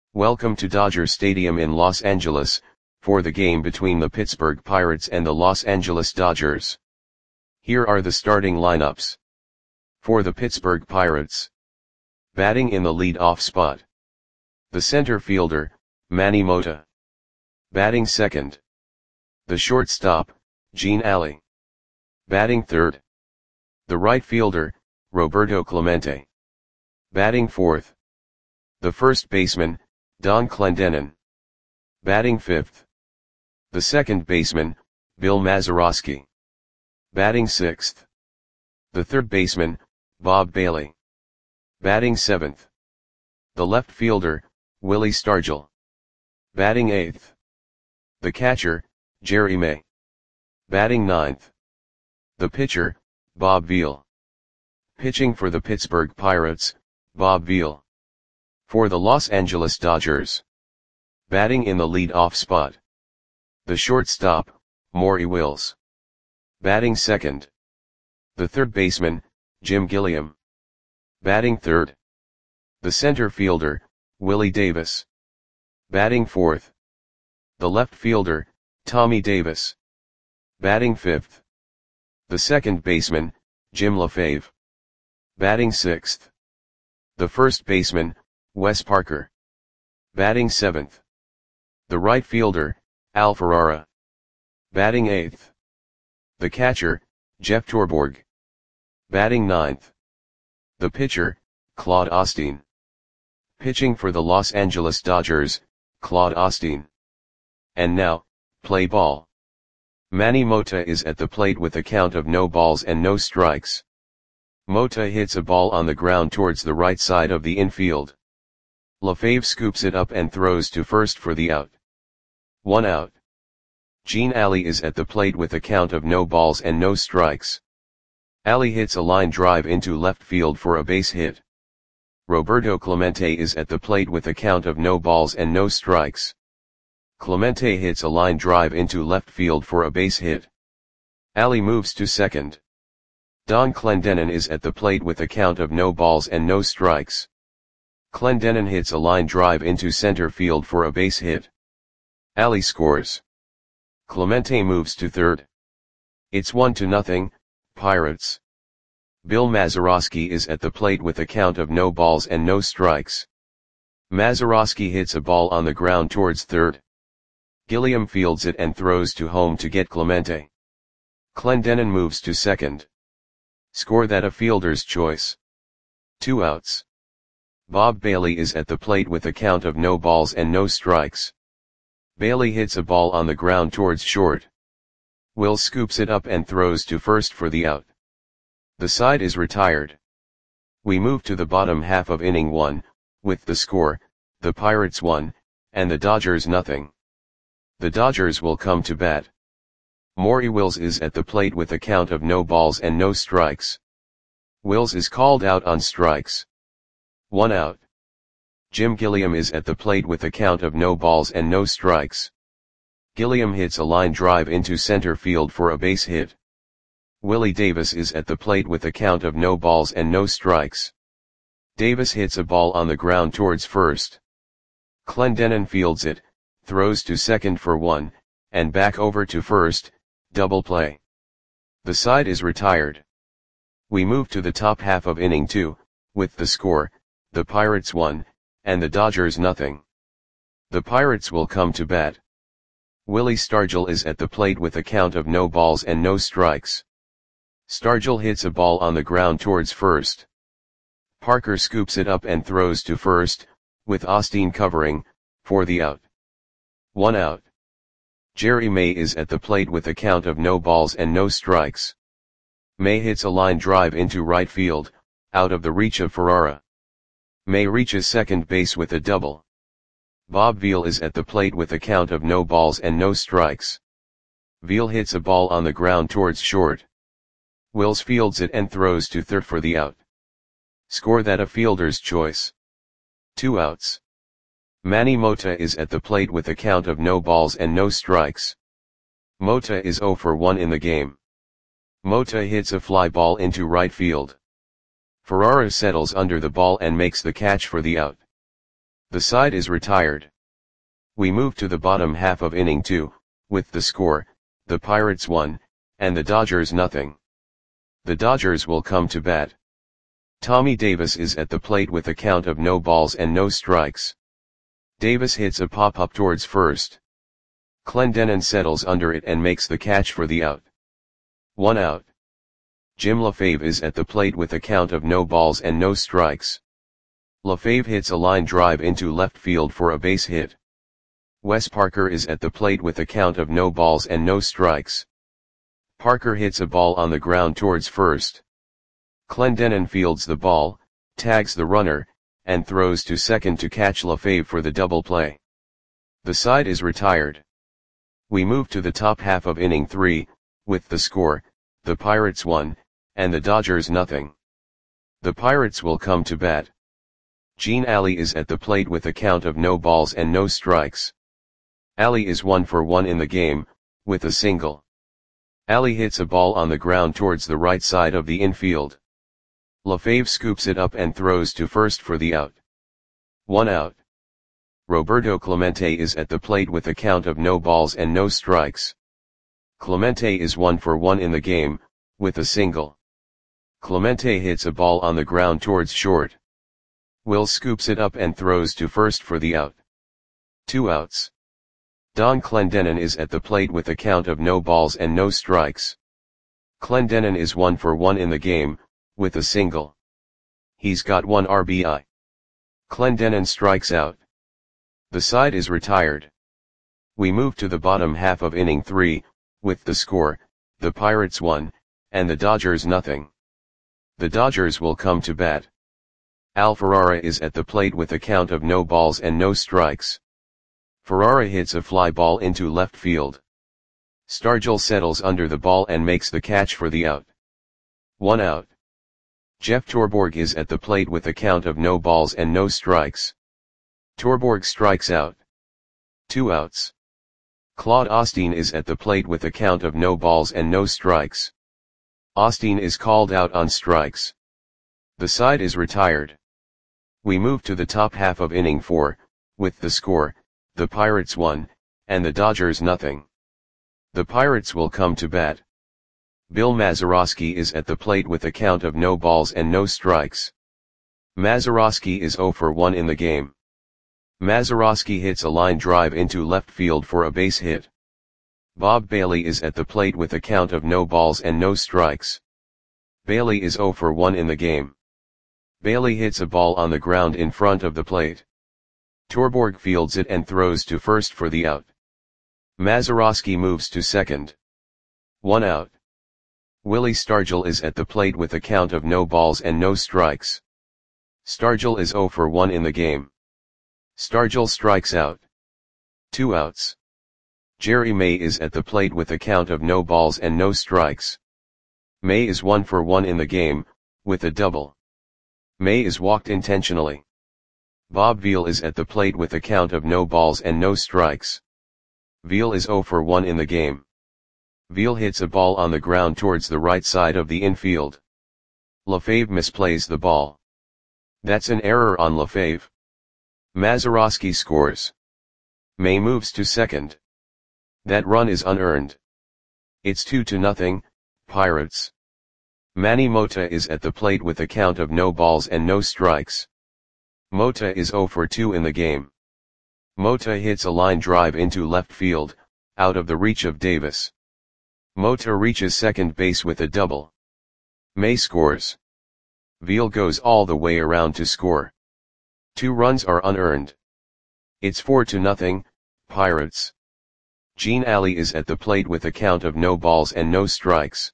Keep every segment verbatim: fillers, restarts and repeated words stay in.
Welcome to Dodger Stadium in Los Angeles, for the game between the Pittsburgh Pirates and the Los Angeles Dodgers. Here are the starting lineups. For the Pittsburgh Pirates. Batting in the lead-off spot. The center fielder, Manny Mota. Batting second. The shortstop, Gene Alley. Batting third. The right fielder, Roberto Clemente. Batting fourth. The first baseman, Don Clendenon. Batting fifth. The second baseman, Bill Mazeroski. Batting sixth. The third baseman, Bob Bailey. Batting seventh. The left fielder, Willie Stargell. Batting eighth. The catcher, Jerry May. Batting ninth. The pitcher, Bob Veal. Pitching for the Pittsburgh Pirates, Bob Veal. For the Los Angeles Dodgers. Batting in the lead-off spot. The shortstop, Maury Wills. Batting second. The third baseman, Jim Gilliam. Batting third. The center fielder, Willie Davis. Batting fourth. The left fielder, Tommy Davis. Batting fifth. The second baseman, Jim LaFave. Batting sixth. The first baseman, Wes Parker. Batting seventh. The right fielder, Al Ferrara. Batting eighth. The catcher, Jeff Torborg. Batting ninth. The pitcher, Claude Osteen. Pitching for the Los Angeles Dodgers, Claude Osteen. And now, play ball. Manny Mota is at the plate with a count of no balls and no strikes. Mota hits a ball on the ground towards the right side of the infield. LaFave scoops it up and throws to first for the out. One out. Gene Alley is at the plate with a count of no balls and no strikes. Alley hits a line drive into left field for a base hit. Roberto Clemente is at the plate with a count of no balls and no strikes. Clemente hits a line drive into left field for a base hit. Alley moves to second. Don Clendenon is at the plate with a count of no balls and no strikes. Clendenon hits a line drive into center field for a base hit. Alley scores. Clemente moves to third. It's one to nothing, Pirates. Bill Mazeroski is at the plate with a count of no balls and no strikes. Mazeroski hits a ball on the ground towards third. Gilliam fields it and throws to home to get Clemente. Clendenon moves to second. Score that a fielder's choice. Two outs. Bob Bailey is at the plate with a count of no balls and no strikes. Bailey hits a ball on the ground towards short. Wills scoops it up and throws to first for the out. The side is retired. We move to the bottom half of inning one, with the score, the Pirates one, and the Dodgers nothing. The Dodgers will come to bat. Maury Wills is at the plate with a count of no balls and no strikes. Wills is called out on strikes. One out. Jim Gilliam is at the plate with a count of no balls and no strikes. Gilliam hits a line drive into center field for a base hit. Willie Davis is at the plate with a count of no balls and no strikes. Davis hits a ball on the ground towards first. Clendenon fields it, throws to second for one, and back over to first, double play. The side is retired. We move to the top half of inning two, with the score, the Pirates one, and the Dodgers nothing. The Pirates will come to bat. Willie Stargell is at the plate with a count of no balls and no strikes. Stargell hits a ball on the ground towards first. Parker scoops it up and throws to first, with Osteen covering, for the out. One out. Jerry May is at the plate with a count of no balls and no strikes. May hits a line drive into right field, out of the reach of Ferrara. May reaches second base with a double. Bob Veal is at the plate with a count of no balls and no strikes. Veal hits a ball on the ground towards short. Wills fields it and throws to third for the out. Score that a fielder's choice. Two outs. Manny Mota is at the plate with a count of no balls and no strikes. Mota is zero for one in the game. Mota hits a fly ball into right field. Ferrara settles under the ball and makes the catch for the out. The side is retired. We move to the bottom half of inning two, with the score, the Pirates one, and the Dodgers nothing. The Dodgers will come to bat. Tommy Davis is at the plate with a count of no balls and no strikes. Davis hits a pop-up towards first. Clendenon settles under it and makes the catch for the out. One out. Jim LaFave is at the plate with a count of no balls and no strikes. LaFave hits a line drive into left field for a base hit. Wes Parker is at the plate with a count of no balls and no strikes. Parker hits a ball on the ground towards first. Clendenon fields the ball, tags the runner, and throws to second to catch LaFave for the double play. The side is retired. We move to the top half of inning three, with the score, the Pirates one, and the Dodgers nothing. The Pirates will come to bat. Gene Alley is at the plate with a count of no balls and no strikes. Alley is one for one in the game, with a single. Alley hits a ball on the ground towards the right side of the infield. LaFave scoops it up and throws to first for the out. One out. Roberto Clemente is at the plate with a count of no balls and no strikes. Clemente is one for one in the game, with a single. Clemente hits a ball on the ground towards short. Will scoops it up and throws to first for the out. Two outs. Don Clendenon is at the plate with a count of no balls and no strikes. Clendenon is one for one in the game, with a single. He's got one R B I. Clendenon strikes out. The side is retired. We move to the bottom half of inning three, with the score, the Pirates one, and the Dodgers nothing. The Dodgers will come to bat. Al Ferrara is at the plate with a count of no balls and no strikes. Ferrara hits a fly ball into left field. Stargell settles under the ball and makes the catch for the out. One out. Jeff Torborg is at the plate with a count of no balls and no strikes. Torborg strikes out. Two outs. Claude Osteen is at the plate with a count of no balls and no strikes. Osteen is called out on strikes. The side is retired. We move to the top half of inning four, with the score, the Pirates one, and the Dodgers nothing. The Pirates will come to bat. Bill Mazeroski is at the plate with a count of no balls and no strikes. Mazeroski is zero for one in the game. Mazeroski hits a line drive into left field for a base hit. Bob Bailey is at the plate with a count of no balls and no strikes. Bailey is zero for one in the game. Bailey hits a ball on the ground in front of the plate. Torborg fields it and throws to first for the out. Mazeroski moves to second. One out. Willie Stargell is at the plate with a count of no balls and no strikes. Stargell is zero for one in the game. Stargell strikes out. Two outs. Jerry May is at the plate with a count of no balls and no strikes. May is one for one in the game, with a double. May is walked intentionally. Bob Veal is at the plate with a count of no balls and no strikes. Veal is zero for one in the game. Veal hits a ball on the ground towards the right side of the infield. LaFave misplays the ball. That's an error on LaFave. Mazeroski scores. May moves to second. That run is unearned. It's two to nothing, Pirates. Manny Mota is at the plate with a count of no balls and no strikes. Mota is zero for two in the game. Mota hits a line drive into left field, out of the reach of Davis. Mota reaches second base with a double. May scores. Veal goes all the way around to score. Two runs are unearned. It's four to nothing, Pirates. Gene Alley is at the plate with a count of no balls and no strikes.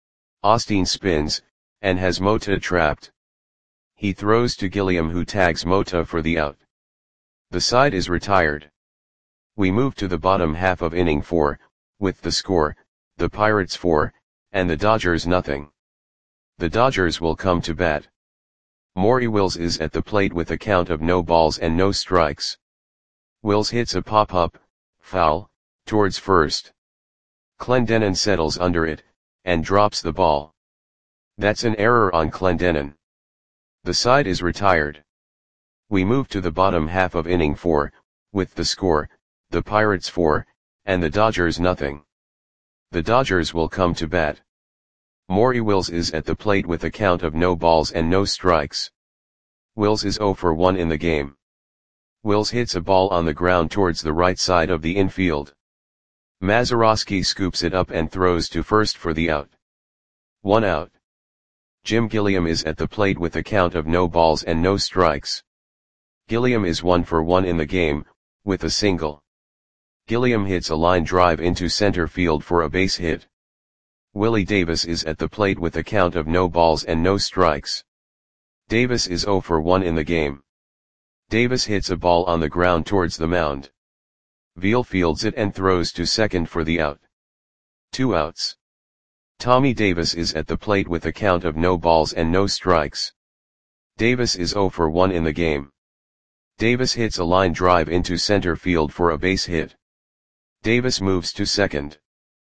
Osteen spins, and has Mota trapped. He throws to Gilliam, who tags Mota for the out. The side is retired. We move to the bottom half of inning four, with the score, the Pirates four, and the Dodgers nothing. The Dodgers will come to bat. Maury Wills is at the plate with a count of no balls and no strikes. Wills hits a pop-up, foul, towards first. Clendenon settles under it, and drops the ball. That's an error on Clendenon. The side is retired. We move to the bottom half of inning four, with the score, the Pirates four, and the Dodgers nothing. The Dodgers will come to bat. Maury Wills is at the plate with a count of no balls and no strikes. Wills is oh for one in the game. Wills hits a ball on the ground towards the right side of the infield. Mazeroski scoops it up and throws to first for the out. One out. Jim Gilliam is at the plate with a count of no balls and no strikes. Gilliam is one for one in the game, with a single. Gilliam hits a line drive into center field for a base hit. Willie Davis is at the plate with a count of no balls and no strikes. Davis is oh for one in the game. Davis hits a ball on the ground towards the mound. Veal fields it and throws to second for the out. Two outs. Tommy Davis is at the plate with a count of no balls and no strikes. Davis is oh for one in the game. Davis hits a line drive into center field for a base hit. Davis moves to second.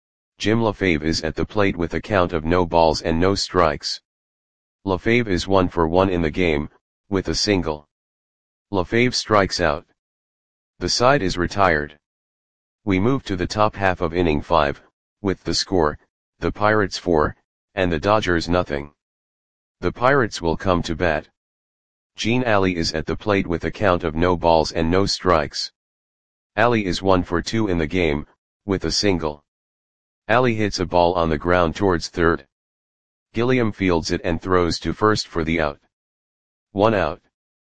Jim LaFave is at the plate with a count of no balls and no strikes. LaFave is one for one in the game, with a single. LaFave strikes out. The side is retired. We move to the top half of inning five, with the score, the Pirates four, and the Dodgers nothing. The Pirates will come to bat. Gene Alley is at the plate with a count of no balls and no strikes. Alley is one for two in the game, with a single. Alley hits a ball on the ground towards third. Gilliam fields it and throws to first for the out. One out.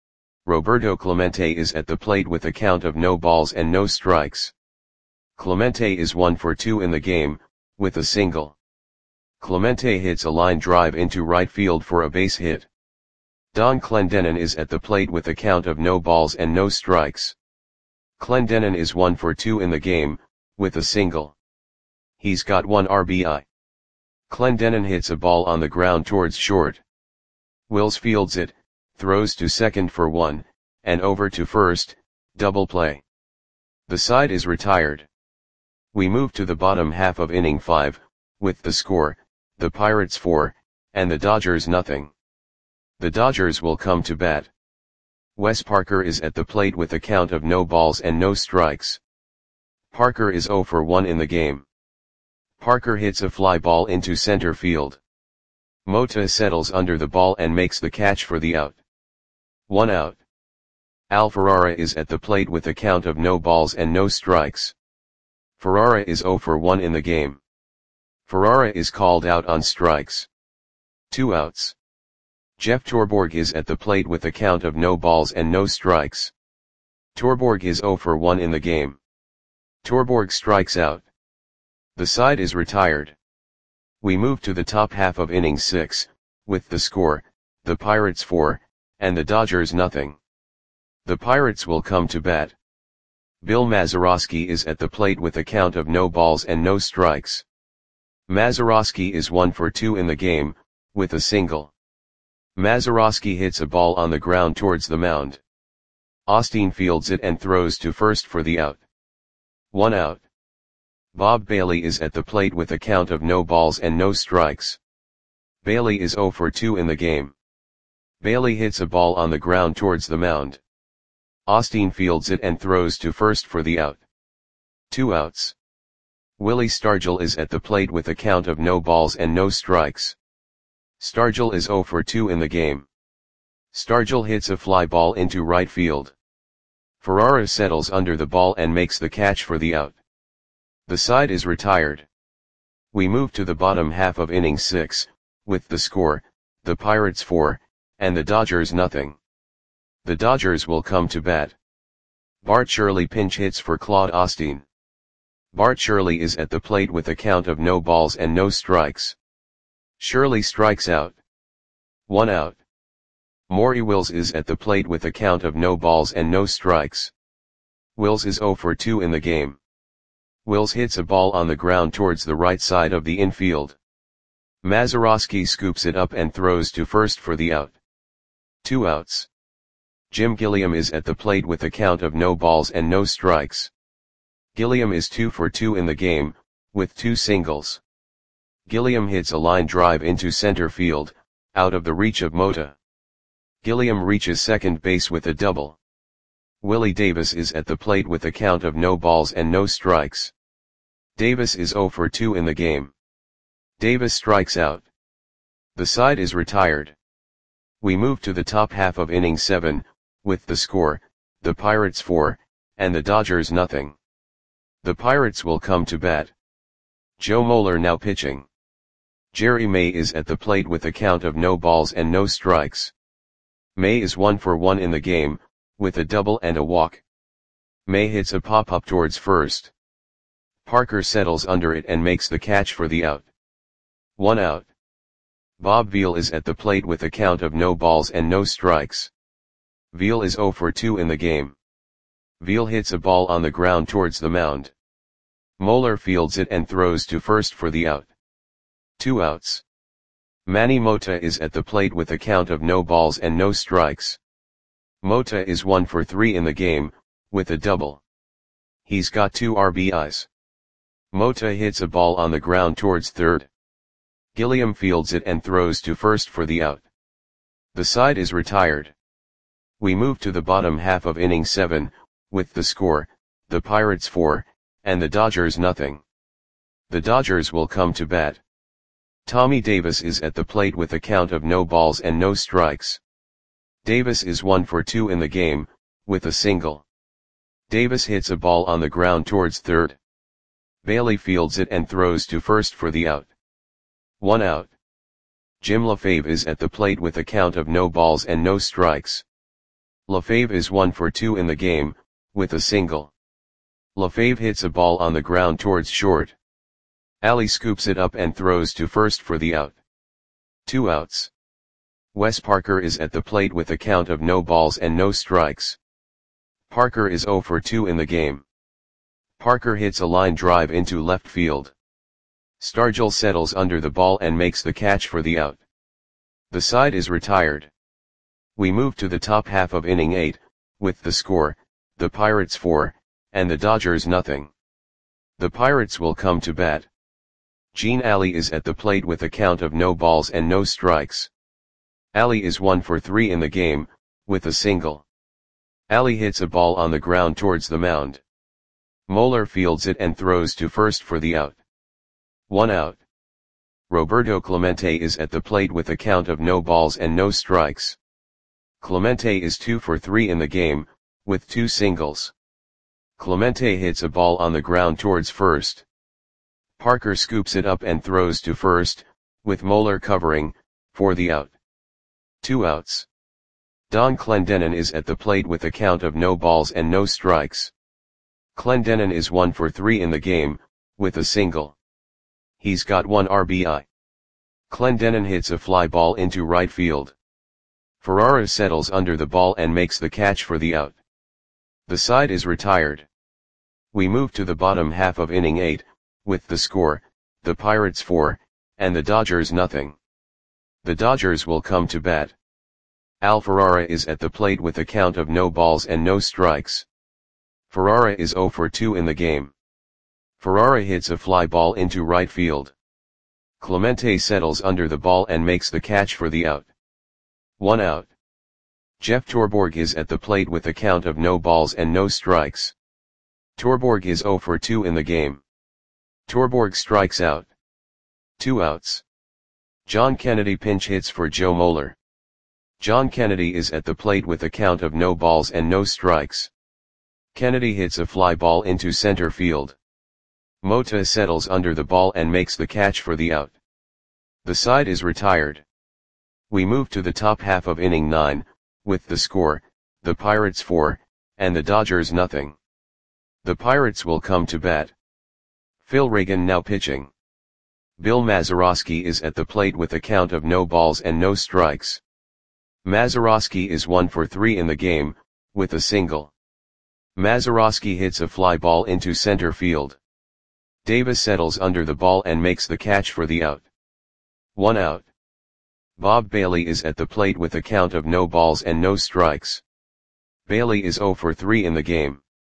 Roberto Clemente is at the plate with a count of no balls and no strikes. Clemente is one for two in the game, with a single. Clemente hits a line drive into right field for a base hit. Don Clendenon is at the plate with a count of no balls and no strikes. Clendenon is one for two in the game, with a single. He's got one R B I. Clendenon hits a ball on the ground towards short. Wills fields it, throws to second for one, and over to first, double play. The side is retired. We move to the bottom half of inning five, with the score, the Pirates four, and the Dodgers nothing. The Dodgers will come to bat. Wes Parker is at the plate with a count of no balls and no strikes. Parker is oh for one in the game. Parker hits a fly ball into center field. Mota settles under the ball and makes the catch for the out. One out. Al Ferrara is at the plate with a count of no balls and no strikes. Ferrara is oh for one in the game. Ferrara is called out on strikes. Two outs. Jeff Torborg is at the plate with a count of no balls and no strikes. Torborg is oh for one in the game. Torborg strikes out. The side is retired. We move to the top half of inning six, with the score, the Pirates four, and the Dodgers nothing. The Pirates will come to bat. Bill Mazeroski is at the plate with a count of no balls and no strikes. Mazeroski is one for two in the game, with a single. Mazeroski hits a ball on the ground towards the mound. Austin fields it and throws to first for the out. One out. Bob Bailey is at the plate with a count of no balls and no strikes. Bailey is oh for two in the game. Bailey hits a ball on the ground towards the mound. Austin fields it and throws to first for the out. Two outs. Willie Stargell is at the plate with a count of no balls and no strikes. Stargell is oh for two in the game. Stargell hits a fly ball into right field. Ferrara settles under the ball and makes the catch for the out. The side is retired. We move to the bottom half of inning six, with the score, the Pirates four, and the Dodgers nothing. The Dodgers will come to bat. Bart Shirley pinch hits for Claude Austin. Bart Shirley is at the plate with a count of no balls and no strikes. Shirley strikes out. One out. Maury Wills is at the plate with a count of no balls and no strikes. Wills is oh for two in the game. Wills hits a ball on the ground towards the right side of the infield. Mazeroski scoops it up and throws to first for the out. Two outs. Jim Gilliam is at the plate with a count of no balls and no strikes. Gilliam is two for two in the game, with two singles. Gilliam hits a line drive into center field, out of the reach of Mota. Gilliam reaches second base with a double. Willie Davis is at the plate with a count of no balls and no strikes. Davis is oh for two in the game. Davis strikes out. The side is retired. We move to the top half of inning seven, with the score, the Pirates four, and the Dodgers nothing. The Pirates will come to bat. Joe Moeller now pitching. Jerry May is at the plate with a count of no balls and no strikes. May is one for one in the game, with a double and a walk. May hits a pop-up towards first. Parker settles under it and makes the catch for the out. One out. Bob Veal is at the plate with a count of no balls and no strikes. Veal is oh for two in the game. Veal hits a ball on the ground towards the mound. Moeller fields it and throws to first for the out. Two outs. Manny Mota is at the plate with a count of no balls and no strikes. Mota is one for three in the game, with a double. He's got two R B Is. Mota hits a ball on the ground towards third. Gilliam fields it and throws to first for the out. The side is retired. We move to the bottom half of inning seven, with the score, the Pirates four, and the Dodgers nothing. The Dodgers will come to bat. Tommy Davis is at the plate with a count of no balls and no strikes. Davis is one for two in the game, with a single. Davis hits a ball on the ground towards third. Bailey fields it and throws to first for the out. One out. Jim LaFave is at the plate with a count of no balls and no strikes. LaFave is one for two in the game, with a single. LaFave hits a ball on the ground towards short. Ali scoops it up and throws to first for the out. Two outs. Wes Parker is at the plate with a count of no balls and no strikes. Parker is oh for two in the game. Parker hits a line drive into left field. Stargell settles under the ball and makes the catch for the out. The side is retired. We move to the top half of inning eight, with the score, the Pirates four, and the Dodgers nothing. The Pirates will come to bat. Gene Alley is at the plate with a count of no balls and no strikes. Alley is one for three in the game, with a single. Alley hits a ball on the ground towards the mound. Moeller fields it and throws to first for the out. One out. Roberto Clemente is at the plate with a count of no balls and no strikes. Clemente is two for three in the game, with two singles. Clemente hits a ball on the ground towards first. Parker scoops it up and throws to first, with Moeller covering, for the out. Two outs. Don Clendenon is at the plate with a count of no balls and no strikes. Clendenon is one for three in the game, with a single. He's got one R B I. Clendenon hits a fly ball into right field. Ferrara settles under the ball and makes the catch for the out. The side is retired. We move to the bottom half of inning eight, with the score, the Pirates four, and the Dodgers nothing. The Dodgers will come to bat. Al Ferrara is at the plate with a count of no balls and no strikes. Ferrara is oh for two in the game. Ferrara hits a fly ball into right field. Clemente settles under the ball and makes the catch for the out. One out. Jeff Torborg is at the plate with a count of no balls and no strikes. Torborg is oh for two in the game. Torborg strikes out. Two outs. John Kennedy pinch hits for Joe Moeller. John Kennedy is at the plate with a count of no balls and no strikes. Kennedy hits a fly ball into center field. Mota settles under the ball and makes the catch for the out. The side is retired. We move to the top half of inning nine, with the score, the Pirates four, and the Dodgers nothing. The Pirates will come to bat. Phil Reagan now pitching. Bill Mazeroski is at the plate with a count of no balls and no strikes. Mazeroski is one for three in the game, with a single. Mazeroski hits a fly ball into center field. Davis settles under the ball and makes the catch for the out. One out. Bob Bailey is at the plate with a count of no balls and no strikes. Bailey is oh for three in the game.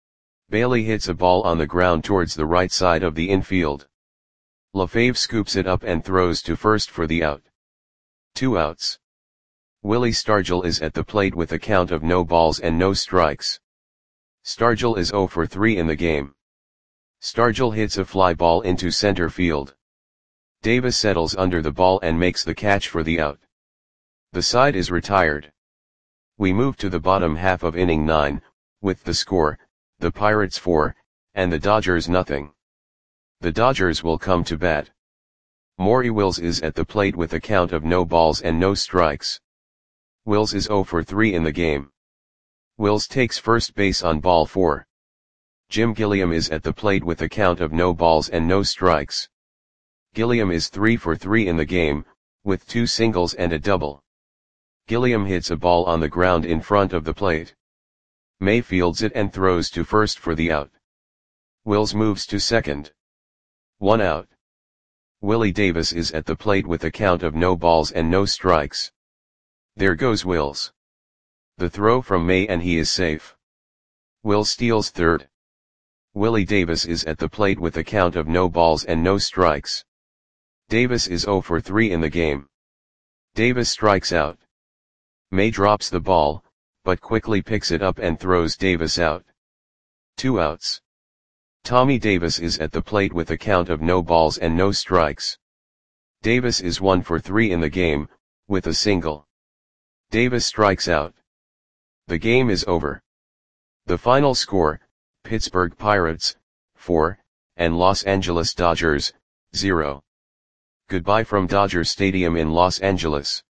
Bailey hits a ball on the ground towards the right side of the infield. LaFave scoops it up and throws to first for the out. Two outs. Willie Stargell is at the plate with a count of no balls and no strikes. Stargell is zero for three in the game. Stargell hits a fly ball into center field. Davis settles under the ball and makes the catch for the out. The side is retired. We move to the bottom half of inning nine, with the score, the Pirates four, and the Dodgers nothing. The Dodgers will come to bat. Maury Wills is at the plate with a count of no balls and no strikes. Wills is zero for three in the game. Wills takes first base on ball four. Jim Gilliam is at the plate with a count of no balls and no strikes. Gilliam is three for three in the game, with two singles and a double. Gilliam hits a ball on the ground in front of the plate. May fields it and throws to first for the out. Wills moves to second. One out. Willie Davis is at the plate with a count of no balls and no strikes. There goes Wills. The throw from May and he is safe. Wills steals third. Willie Davis is at the plate with a count of no balls and no strikes. Davis is zero for three in the game. Davis strikes out. May drops the ball, but quickly picks it up and throws Davis out. Two outs. Tommy Davis is at the plate with a count of no balls and no strikes. Davis is one for three in the game, with a single. Davis strikes out. The game is over. The final score, Pittsburgh Pirates, four, and Los Angeles Dodgers, zero. Goodbye from Dodger Stadium in Los Angeles.